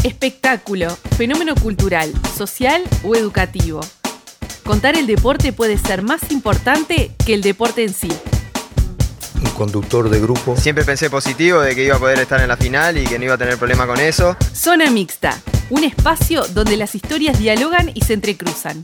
Espectáculo, fenómeno cultural, social o educativo. Contar el deporte puede ser más importante que el deporte en sí. Un conductor de grupo. Siempre pensé positivo de que iba a poder estar en la final y que no iba a tener problema con eso. Zona Mixta, un espacio donde las historias dialogan y se entrecruzan.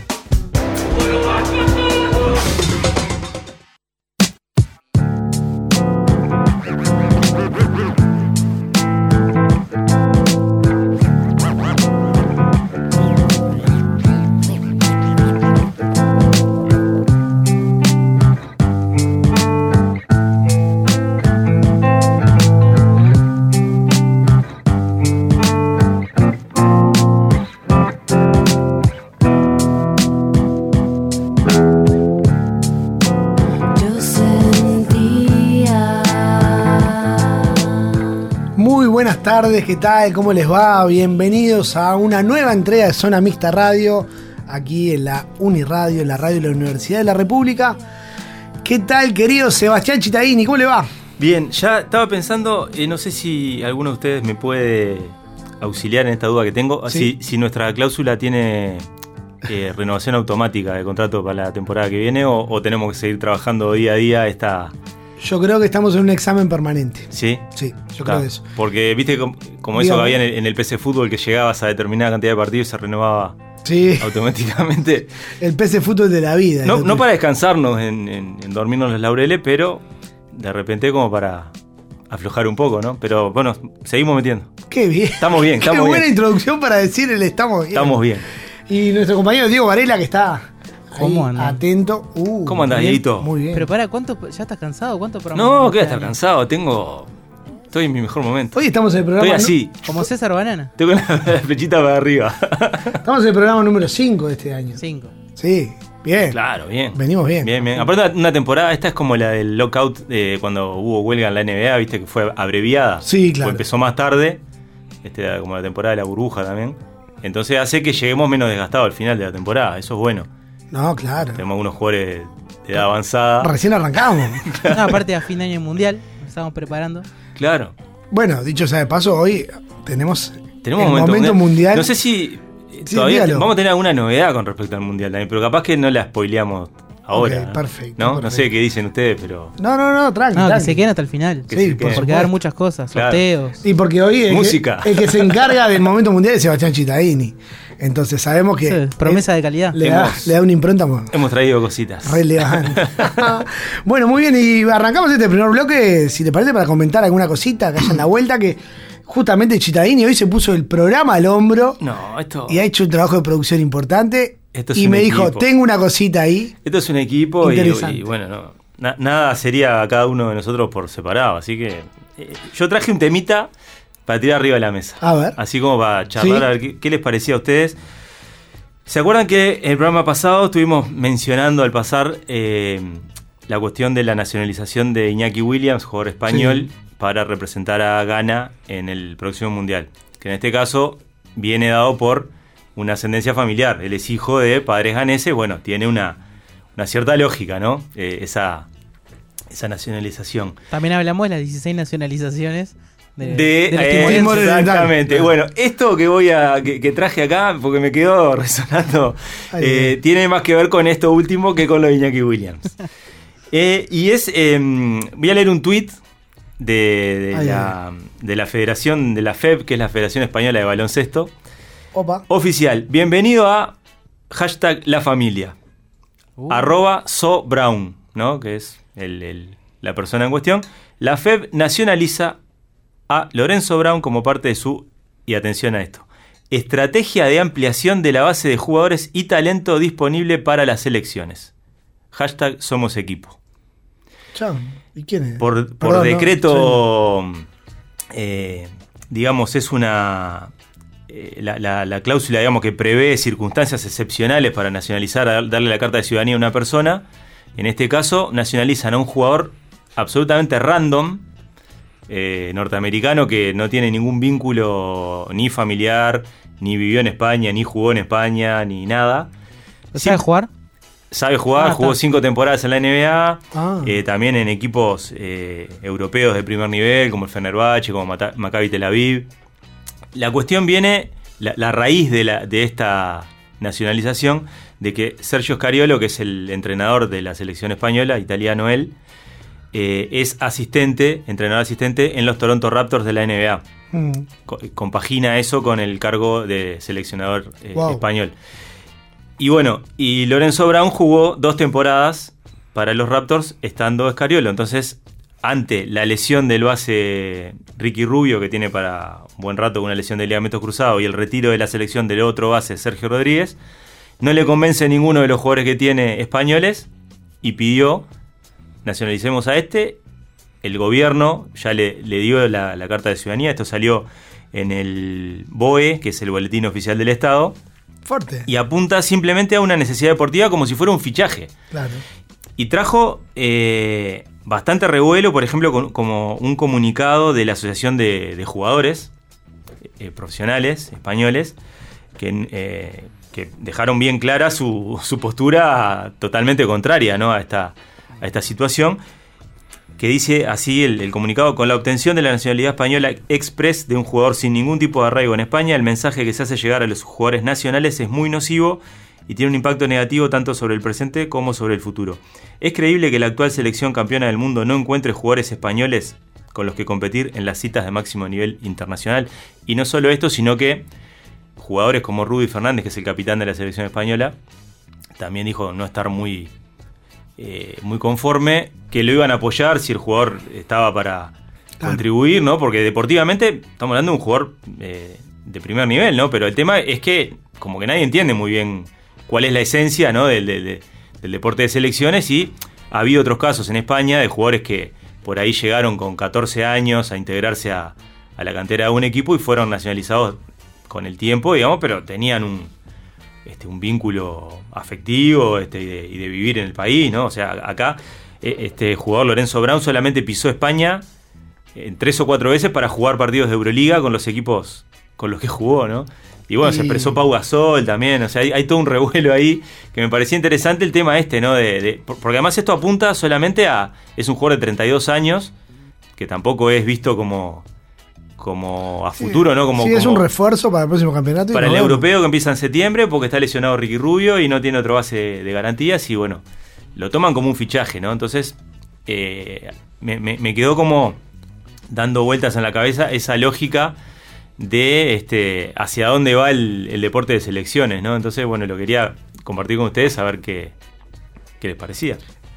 Buenas tardes, ¿qué tal? ¿Cómo les va? Bienvenidos a una nueva entrega de Zona Mixta Radio, aquí en la Uniradio, en la radio de la Universidad de la República. ¿Qué tal, querido Sebastián Chitaini? ¿Cómo le va? Bien, ya estaba pensando, no sé si alguno de ustedes me puede auxiliar en esta duda que tengo, ¿Sí? si nuestra cláusula tiene renovación automática de contrato para la temporada que viene o tenemos que seguir trabajando día a día esta... Yo creo que estamos en un examen permanente. ¿Sí? Sí, yo creo eso. Porque viste como eso que había en el PC Fútbol, que llegabas a determinada cantidad de partidos y se renovaba automáticamente. El PC Fútbol de la vida. No para descansarnos en dormirnos los laureles, pero de repente como para aflojar un poco, ¿no? Pero bueno, seguimos metiendo. Qué bien. Estamos bien, Qué buena introducción para decir el estamos bien. Estamos bien. Y nuestro compañero Diego Varela, que está... ¿Cómo andas? Atento. ¿Cómo andás, Dieguito? Muy bien. Pero para, ¿cuánto? ¿Ya estás cansado? ¿Cuánto programa? No, ¿qué voy a estar cansado? Estoy en mi mejor momento. Hoy estamos en el programa... Estoy así. Como César Banana. Estoy con la flechita para arriba. Estamos en el programa número 5 de este año. 5. Sí, bien. Claro, bien. Venimos bien. Bien. Aparte, una temporada, esta es como la del lockout cuando hubo huelga en la NBA, viste, que fue abreviada. Sí, claro. Empezó más tarde, como la temporada de la burbuja también. Entonces hace que lleguemos menos desgastados al final de la temporada. Eso es bueno. No, claro. Tenemos algunos jugadores de edad avanzada. Recién arrancamos. No, aparte a fin de año mundial, nos estamos preparando. Claro. Bueno, dicho sea de paso, hoy tenemos el momento mundial. No sé si Sí, todavía dígalo. vamos a tener alguna novedad con respecto al mundial también, pero capaz que no la spoileamos ahora. Ok, perfecto, ¿No? perfecto. No sé qué dicen ustedes, pero... No, tranqui. No, que tranqui. se queden hasta el final. Que Sí, se por queden. Porque va a haber muchas cosas, Claro. sorteos. Y porque hoy Música. el que se encarga del momento mundial es Sebastián Chitaini. Entonces sabemos que Sí, promesa de calidad. le da una impronta Hemos traído cositas. relevante. Bueno, muy bien, y arrancamos este primer bloque, si te parece, para comentar alguna cosita que haya en la vuelta, que justamente Chitaini hoy se puso el programa al hombro No, esto... y ha hecho un trabajo de producción importante. Esto es Y un me dijo, equipo. tengo una cosita ahí. Esto es un equipo Interesante. y bueno, nada sería cada uno de nosotros por separado. Así que yo traje un temita para tirar arriba de la mesa. A ver. Así como para charlar, Sí. a ver qué les parecía a ustedes. ¿Se acuerdan que en el programa pasado estuvimos mencionando al pasar la cuestión de la nacionalización de Iñaki Williams, jugador español, para representar a Ghana en el próximo Mundial? Que en este caso viene dado por una ascendencia familiar. Él es hijo de padres ganeses, bueno, tiene una cierta lógica, ¿no? Esa nacionalización. También hablamos de las 16 nacionalizaciones del Timor Oriental. Exactamente. Claro. Bueno, esto que traje acá, porque me quedó resonando, Ay, tiene más que ver con esto último que con lo de Iñaki Williams. Y es, voy a leer un tuit de la federación, de la FEB, que es la Federación Española de Baloncesto. Opa. Oficial, bienvenido a #LaFamilia. @SoBrown, ¿no? Que es la persona en cuestión. La FEB nacionaliza a Lorenzo Brown como parte de su, y atención a esto, estrategia de ampliación de la base de jugadores y talento disponible para las selecciones. #Somos equipo. Chao. ¿Y quién es? Por Perdón, decreto, digamos, es una... La cláusula, digamos, que prevé circunstancias excepcionales para nacionalizar, darle la carta de ciudadanía a una persona. En este caso, nacionalizan a un jugador absolutamente random, norteamericano, que no tiene ningún vínculo ni familiar, ni vivió en España, ni jugó en España, ni nada. ¿Sabe jugar? Sabe jugar, jugó 5 temporadas en la NBA, también en equipos europeos de primer nivel, como el Fenerbahce, como Maccabi Tel Aviv. la cuestión viene, la raíz de esta nacionalización, de que Sergio Scariolo, que es el entrenador de la selección española, italiano él, es entrenador asistente en los Toronto Raptors de la NBA. Compagina eso con el cargo de seleccionador español. Y bueno, y Lorenzo Brown jugó 2 temporadas para los Raptors estando Scariolo. Entonces, ante la lesión del base Ricky Rubio, que tiene para un buen rato una lesión de ligamento cruzado, y el retiro de la selección del otro base, Sergio Rodríguez, no le convence ninguno de los jugadores que tiene españoles y pidió: nacionalicemos a este. El gobierno ya le dio la carta de ciudadanía. Esto salió en el BOE, que es el Boletín Oficial del Estado. Fuerte. Y apunta simplemente a una necesidad deportiva como si fuera un fichaje. Claro. Y trajo bastante revuelo, por ejemplo, como un comunicado de la Asociación de Jugadores Profesionales Españoles, que dejaron bien clara su postura totalmente contraria, ¿no?, a esta situación, que dice así el comunicado: con la obtención de la nacionalidad española express de un jugador sin ningún tipo de arraigo en España, el mensaje que se hace llegar a los jugadores nacionales es muy nocivo y tiene un impacto negativo tanto sobre el presente como sobre el futuro. Es creíble que la actual selección campeona del mundo no encuentre jugadores españoles con los que competir en las citas de máximo nivel internacional. Y no solo esto, sino que jugadores como Rudy Fernández, que es el capitán de la selección española, también dijo no estar muy conforme, que lo iban a apoyar si el jugador estaba para contribuir, ¿no? Porque deportivamente estamos hablando de un jugador de primer nivel, ¿no? Pero el tema es que como que nadie entiende muy bien cuál es la esencia, ¿no?, del deporte de selecciones, y ha habido otros casos en España de jugadores que por ahí llegaron con 14 años a integrarse a la cantera de un equipo y fueron nacionalizados con el tiempo, digamos, pero tenían un vínculo afectivo y de vivir en el país, ¿no? O sea, acá este jugador Lorenzo Brown solamente pisó España 3 o 4 veces para jugar partidos de Euroliga con los equipos con los que jugó, ¿no? Y bueno, se expresó Pau Gasol también, o sea, hay todo un revuelo ahí que me parecía interesante el tema ¿no? Porque además esto apunta solamente es un jugador de 32 años, que tampoco es visto como a futuro, ¿no? Es un refuerzo para el próximo campeonato. Para el europeo que empieza en septiembre, porque está lesionado Ricky Rubio y no tiene otro base de garantías, y bueno, lo toman como un fichaje, ¿no? Entonces, me quedó como dando vueltas en la cabeza esa lógica de hacia dónde va el deporte de selecciones, ¿no? Entonces, bueno, lo quería compartir con ustedes, a ver qué les parecía.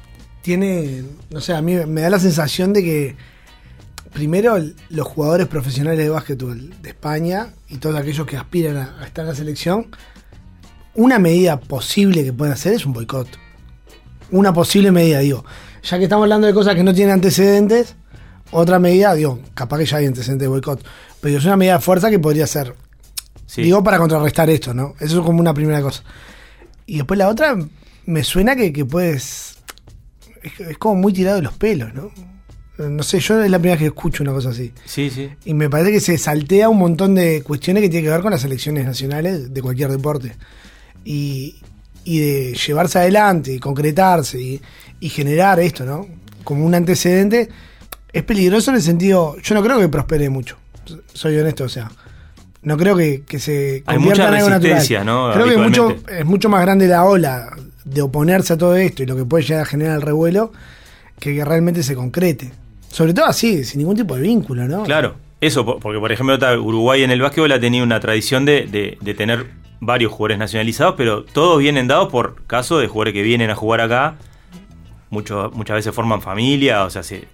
No sé, a mí me da la sensación de que primero los jugadores profesionales de básquetbol de España y todos aquellos que aspiran a estar en la selección, una medida posible que pueden hacer es un boicot. Una posible medida, digo. Ya que estamos hablando de cosas que no tienen antecedentes, otra medida, digo, capaz que ya hay antecedentes de boicot, pero es una medida de fuerza que podría ser, sí, digo, para contrarrestar esto, ¿no? Eso es como una primera cosa. Y después la otra, me suena que puedes... Es como muy tirado de los pelos, ¿no? No sé, yo es la primera vez que escucho una cosa así. Sí, sí. Y me parece que se saltea un montón de cuestiones que tienen que ver con las selecciones nacionales de cualquier deporte. Y de llevarse adelante y concretarse y generar esto, ¿no? Como un antecedente, es peligroso en el sentido... Yo no creo que prospere mucho, soy honesto, o sea... No creo que se convierta en algo natural, ¿no? Creo que es mucho más grande la ola de oponerse a todo esto y lo que puede llegar a generar el revuelo que realmente se concrete. Sobre todo así, sin ningún tipo de vínculo, ¿no? Claro, eso, porque por ejemplo Uruguay en el básquetbol ha tenido una tradición de tener varios jugadores nacionalizados, pero todos vienen dados por caso de jugadores que vienen a jugar acá, muchas veces forman familia, o sea, se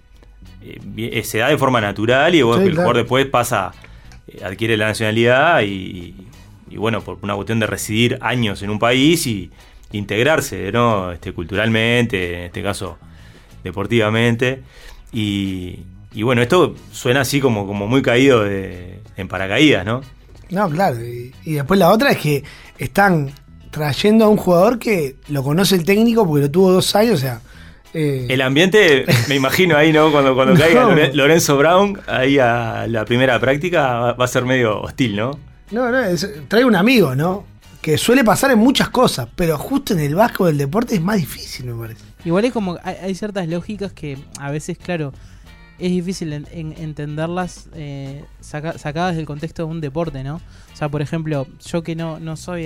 da de forma natural y bueno, sí, el jugador después adquiere la nacionalidad y bueno, por una cuestión de residir años en un país y integrarse, ¿no? Culturalmente, en este caso deportivamente, y bueno, esto suena así como muy caído en paracaídas, ¿no? No, claro, y después la otra es que están trayendo a un jugador que lo conoce el técnico porque lo tuvo 2 años, o sea... El ambiente, me imagino ahí, ¿no? Cuando caiga Lorenzo Brown ahí a la primera práctica va a ser medio hostil, ¿no? No, trae un amigo, ¿no? Que suele pasar en muchas cosas, pero justo en el básquetbol del deporte es más difícil, me parece. Igual es como, hay ciertas lógicas que a veces, claro, es difícil entenderlas sacadas del contexto de un deporte, ¿no? O sea, por ejemplo, yo que no soy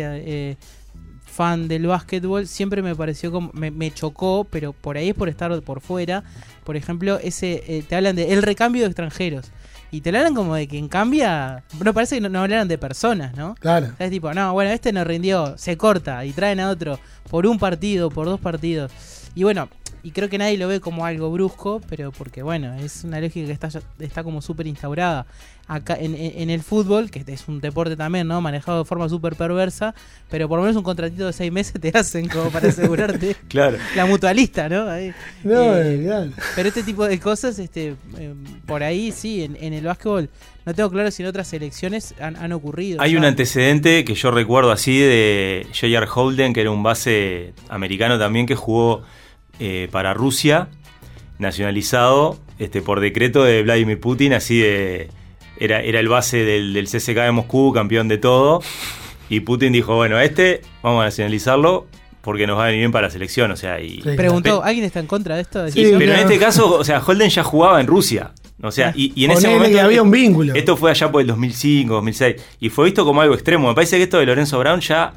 fan del básquetbol, siempre me pareció como me chocó, pero por ahí es por estar por fuera. Por ejemplo, te hablan de el recambio de extranjeros y te hablan como de quien cambia. No, parece que no hablaran de personas, ¿no? Claro. Es tipo, no, bueno, este no rindió, se corta y traen a otro por un partido, por 2 partidos. Y bueno, y creo que nadie lo ve como algo brusco, pero porque bueno, es una lógica que está como súper instaurada acá en el fútbol, que es un deporte también, ¿no? Manejado de forma súper perversa, pero por lo menos un contratito de 6 meses te hacen como para asegurarte. Claro. La mutualista, ¿no? Ahí. No, Pero este tipo de cosas, por ahí sí, en el básquetbol, no tengo claro si en otras selecciones han ocurrido. Hay un antecedente que yo recuerdo así de J.R. Holden, que era un base americano también que jugó para Rusia, nacionalizado por decreto de Vladimir Putin, así de... Era el base del CSKA de Moscú, campeón de todo, y Putin dijo, bueno, vamos a nacionalizarlo porque nos va a venir bien para la selección, o sea, y... Preguntó, ¿alguien está en contra de esto? Sí, pero en este caso, o sea, Holden ya jugaba en Rusia, o sea, y en ese momento... que había un vínculo. Esto fue allá por el 2005, 2006, y fue visto como algo extremo. Me parece que esto de Lorenzo Brown ya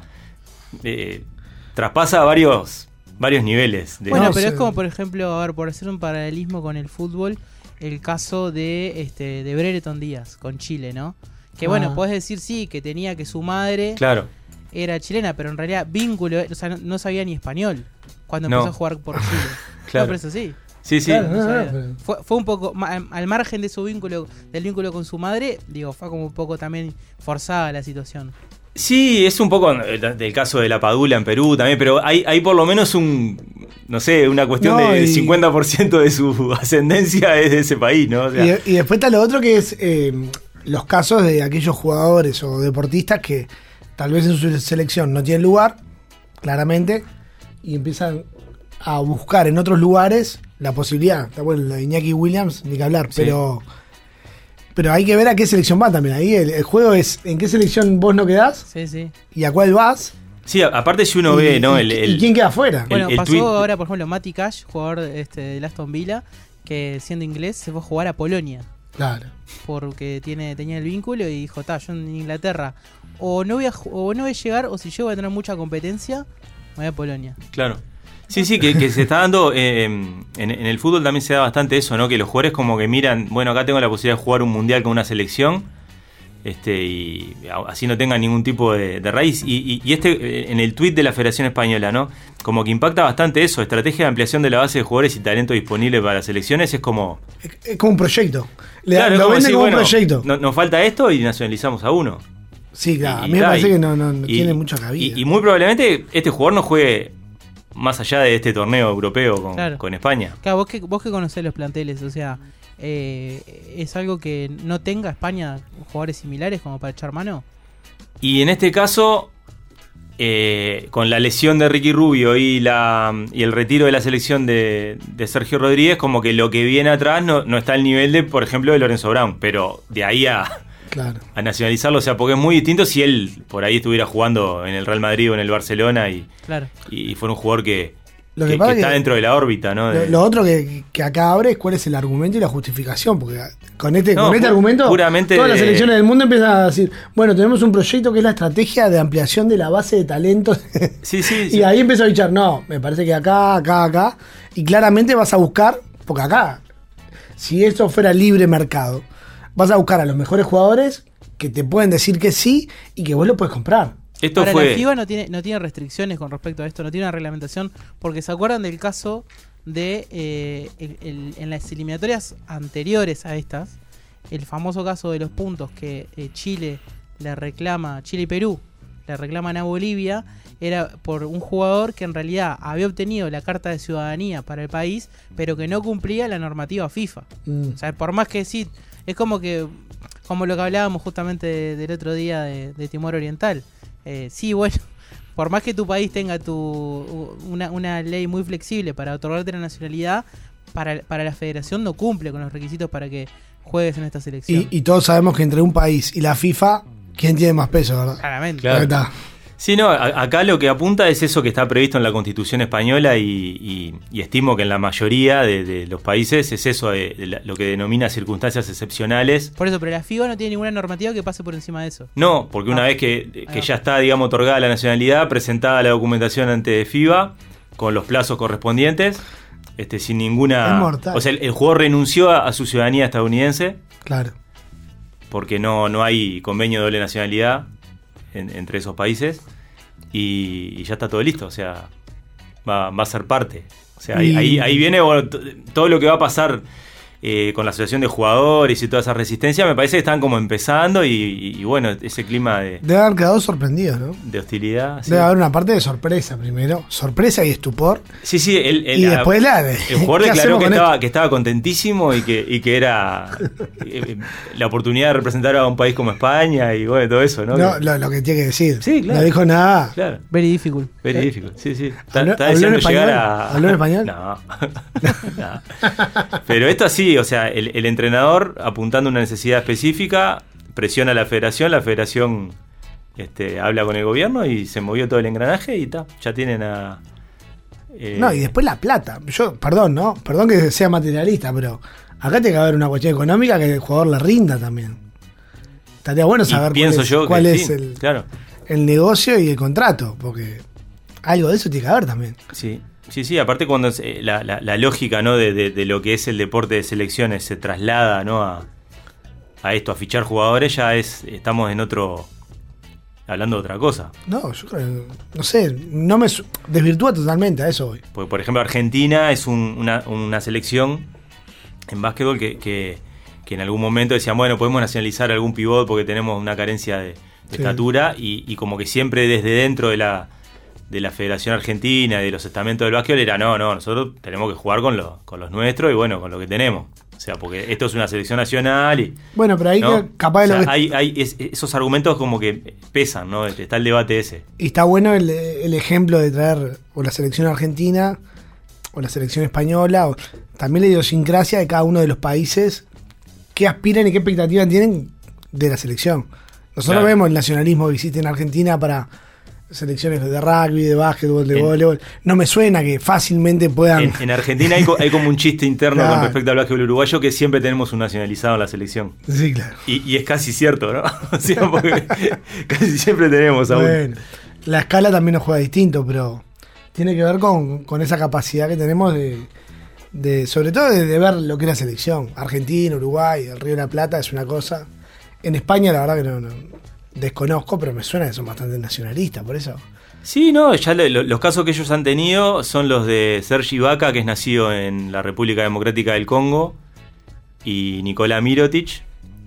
traspasa varios niveles. Bueno, pero es como, por ejemplo, a ver, por hacer un paralelismo con el fútbol, el caso de Brereton Díaz con Chile, ¿no? Que bueno, podés decir sí, que tenía que su madre era chilena, pero en realidad vínculo, o sea, no sabía ni español cuando empezó a jugar por Chile. Claro. No, pero eso sí. Sí, sí. Claro, fue un poco, al margen de su vínculo, del vínculo con su madre, digo, fue como un poco también forzada la situación. Sí, es un poco del caso de la Padula en Perú también, pero hay por lo menos una cuestión de 50% de su ascendencia es de ese país, ¿no? O sea, y después está lo otro que es los casos de aquellos jugadores o deportistas que tal vez en su selección no tienen lugar, claramente, y empiezan a buscar en otros lugares la posibilidad. Está bueno, la de Iñaki Williams, ni que hablar, sí. Pero hay que ver a qué selección va también. Ahí el juego es en qué selección vos no quedás y a cuál vas. Sí, aparte si uno ve, ¿no? ¿Y quién queda afuera? Bueno, pasó ahora, por ejemplo, Matty Cash, jugador del Aston Villa, que siendo inglés se fue a jugar a Polonia. Claro. Porque tenía el vínculo y dijo, yo en Inglaterra o no voy a llegar, o si llego voy a tener mucha competencia, me voy a Polonia. Claro. Sí, que se está dando, en el fútbol también se da bastante eso, ¿no? Que los jugadores como que miran, bueno, acá tengo la posibilidad de jugar un mundial con una selección, y así no tengan ningún tipo de raíz. Y en el tuit de la Federación Española, ¿no? Como que impacta bastante eso, estrategia de ampliación de la base de jugadores y talento disponible para las selecciones, es como... Es como un proyecto. Claro, lo venden como un bueno, proyecto. Nos falta esto y nacionalizamos a uno. Sí, claro, a mí me parece que no tiene mucha cabida. Y muy probablemente este jugador no juegue más allá de este torneo europeo con España. Claro, vos que conocés los planteles, o sea, ¿es algo que no tenga España jugadores similares como para echar mano? Y en este caso, con la lesión de Ricky Rubio y el retiro de la selección de Sergio Rodríguez, como que lo que viene atrás no está al nivel de, por ejemplo, de Lorenzo Brown, pero de ahí a nacionalizarlo, o sea, porque es muy distinto si él por ahí estuviera jugando en el Real Madrid o en el Barcelona y fuera un jugador que está dentro de la órbita, ¿no? Lo otro que acá abre es cuál es el argumento y la justificación, porque con este argumento puramente todas las selecciones del mundo empiezan a decir, bueno, tenemos un proyecto que es la estrategia de ampliación de la base de talentos. Sí. Y ahí empezó a dichar, no, me parece que acá, y claramente vas a buscar, porque acá, si esto fuera libre mercado, vas a buscar a los mejores jugadores que te pueden decir que sí y que vos lo puedes comprar. La FIBA no tiene restricciones con respecto a esto, no tiene una reglamentación, porque se acuerdan del caso de en las eliminatorias anteriores a estas, el famoso caso de los puntos que Chile y Perú le reclaman a Bolivia, era por un jugador que en realidad había obtenido la carta de ciudadanía para el país, pero que no cumplía la normativa FIFA. O sea, por más que sí, es como lo que hablábamos justamente del otro día de Timor Oriental. Sí, bueno, por más que tu país tenga una ley muy flexible para otorgarte la nacionalidad, para la federación no cumple con los requisitos para que juegues en esta selección. Y todos sabemos que entre un país y la FIFA, ¿quién tiene más peso, verdad? Claramente. Claro. Sí, no, acá lo que apunta es eso que está previsto en la Constitución española y estimo que en la mayoría de los países es eso, lo que denomina circunstancias excepcionales. Por eso, pero la FIBA no tiene ninguna normativa que pase por encima de eso. No, porque una vez que ya está, digamos, otorgada la nacionalidad, presentada la documentación ante FIBA, con los plazos correspondientes, sin ninguna... Es mortal. O sea, el jugador renunció a su ciudadanía estadounidense. Claro. Porque no hay convenio de doble nacionalidad entre esos países y ya está todo listo, o sea, va a ser parte. O sea, ahí viene todo lo que va a pasar con la asociación de jugadores y toda esa resistencia. Me parece que están como empezando y bueno, ese clima debe haber quedado sorprendidos, ¿no? De hostilidad. Sí. Debe haber una parte de sorpresa primero, sorpresa y estupor. Sí, y después el jugador declaró que estaba contentísimo y que era la oportunidad de representar a un país como España y bueno, todo eso, ¿no? Lo que tiene que decir. Sí, claro. No dijo nada. Claro. Very difficult. Very difficult, sí. ¿Habló deseando en llegar español? ¿Habló en español? No. Pero esto sí, o sea, el entrenador apuntando a una necesidad específica, presiona a la federación habla con el gobierno y se movió todo el engranaje y ya tienen a... No, y después la plata. Perdón que sea materialista, pero acá tiene que haber una cuestión económica que el jugador le rinda también. Estaría bueno saber cuál es el negocio y el contrato, porque algo de eso tiene que haber también. Sí, aparte cuando la lógica, ¿no? de lo que es el deporte de selecciones se traslada, ¿no? a esto, a fichar jugadores, ya estamos en otro... hablando de otra cosa. No, yo creo, no sé, no me desvirtúa totalmente, a eso voy. Porque, por ejemplo, Argentina es una selección en básquetbol que en algún momento decían, bueno, podemos nacionalizar algún pivot porque tenemos una carencia de estatura y como que siempre desde dentro de la Federación Argentina, de los estamentos del básquetbol, era no, nosotros tenemos que jugar con los nuestros y bueno, con lo que tenemos. O sea, porque esto es una selección nacional y... Bueno, pero ahí ¿no? Capaz de hay esos argumentos como que pesan, ¿no? Está el debate ese. Y está bueno el ejemplo de traer o la selección argentina o la selección española, o también la idiosincrasia de cada uno de los países, qué aspiran y qué expectativas tienen de la selección. Nosotros vemos el nacionalismo que existe en Argentina para... selecciones de rugby, de básquetbol, de voleibol. No me suena que fácilmente puedan... En Argentina hay como un chiste interno con respecto al básquetbol uruguayo, que siempre tenemos un nacionalizado en la selección. Sí, claro. Y es casi cierto, ¿no? O sea, porque casi siempre tenemos a uno. Bueno, la escala también nos juega distinto, pero tiene que ver con esa capacidad que tenemos de sobre todo de ver lo que es la selección. Argentina, Uruguay, el Río de la Plata es una cosa. En España la verdad que no desconozco, pero me suena que son bastante nacionalistas, por eso. Sí, no, ya los casos que ellos han tenido son los de Serge Ibaka, que es nacido en la República Democrática del Congo, y Nikola Mirotic,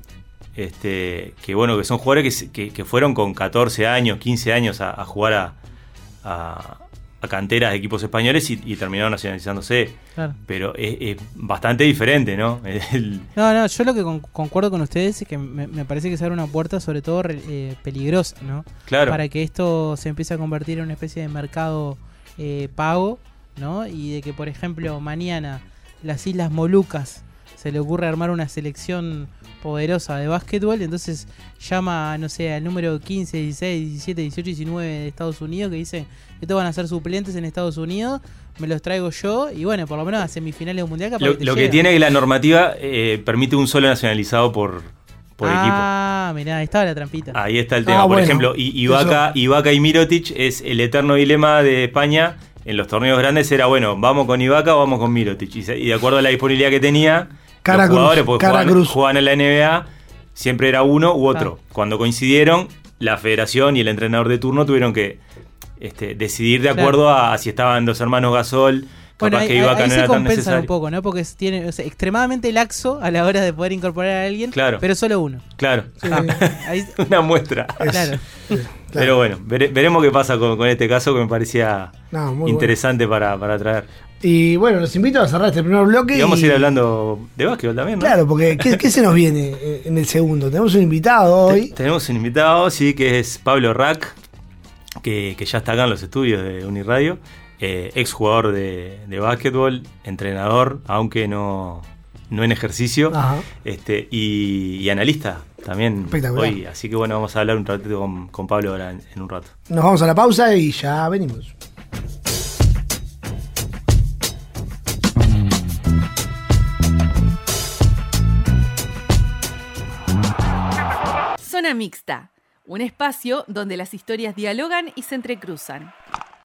que bueno, que son jugadores que fueron con 14 años, 15 años a jugar a canteras de equipos españoles y terminaron nacionalizándose. Claro. Pero es bastante diferente, ¿no? No, yo lo que concuerdo con ustedes es que me parece que se abre una puerta sobre todo peligrosa, ¿no? Claro. Para que esto se empiece a convertir en una especie de mercado pago, ¿no? Y de que, por ejemplo, mañana las Islas Molucas se le ocurre armar una selección poderosa de básquetbol, entonces llama, no sé, al número 15, 16, 17, 18, 19 de Estados Unidos, que dicen que estos van a ser suplentes en Estados Unidos, me los traigo yo, y bueno, por lo menos a semifinales de un mundial capaz lo que tiene que la normativa permite un solo nacionalizado por equipo. Ah, mirá, ahí estaba la trampita. Ahí está el tema. Por ejemplo, Ibaka y Mirotic es el eterno dilema de España. En los torneos grandes era, bueno, ¿vamos con Ibaka o vamos con Mirotic? Y de acuerdo a la disponibilidad que tenía, los jugadores, porque jugaban en la NBA, siempre era uno u otro. Cuando coincidieron, la federación y el entrenador de turno tuvieron que decidir de acuerdo a si estaban los hermanos Gasol. Bueno, capaz que Ibaka no era tan necesario. Se compensa un poco, ¿no? Porque tiene extremadamente laxo a la hora de poder incorporar a alguien, pero solo uno. Claro. Sí. Una muestra. Claro. Pero bueno, veremos qué pasa con este caso, que me parecía interesante para traer. Y bueno, los invito a cerrar este primer bloque. Y vamos a ir hablando de básquetbol también, ¿no? Claro, porque ¿qué se nos viene en el segundo? Tenemos un invitado hoy. Tenemos un invitado, sí, que es Pablo Rack, que ya está acá en los estudios de Uniradio. Ex jugador de básquetbol, entrenador, aunque no no en ejercicio, Ajá. y analista también Espectacular. hoy. Así que bueno, vamos a hablar un ratito con Pablo ahora en un rato. Nos vamos a la pausa y ya venimos. Zona Mixta, un espacio donde las historias dialogan y se entrecruzan.